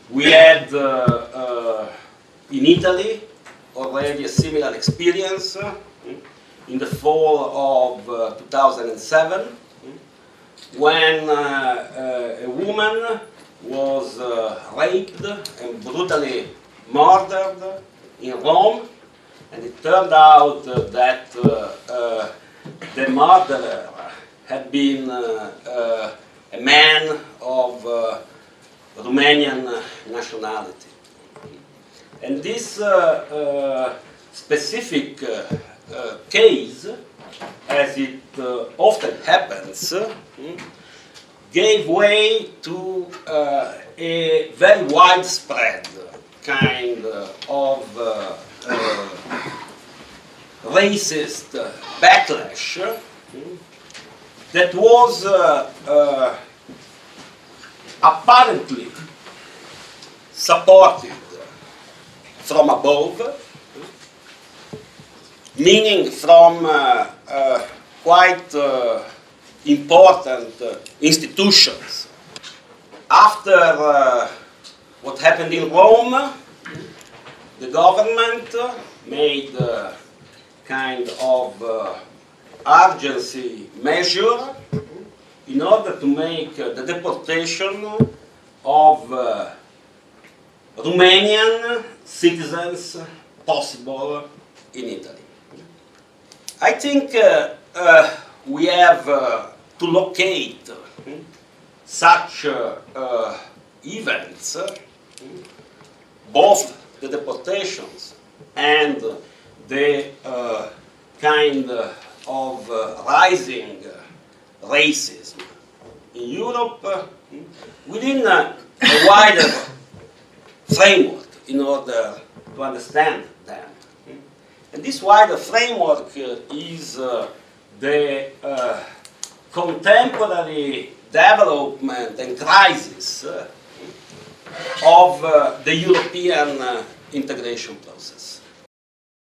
We had in Italy already a similar experience in the fall of 2007 when a woman was raped and brutally murdered in Rome, and it turned out that the murderer had been a man of Romanian nationality. And this specific case, as it often happens, gave way to a very widespread kind of racist backlash that was apparently supported from above, meaning from quite important institutions. After what happened in Rome, the government made a kind of urgency measure in order to make the deportation of Romanian citizens possible in Italy. I think we have to locate such events, both the deportations and the kind of rising racism in Europe within a wider framework in order to understand them. And this wider framework is the contemporary development and crisis of the European integration process.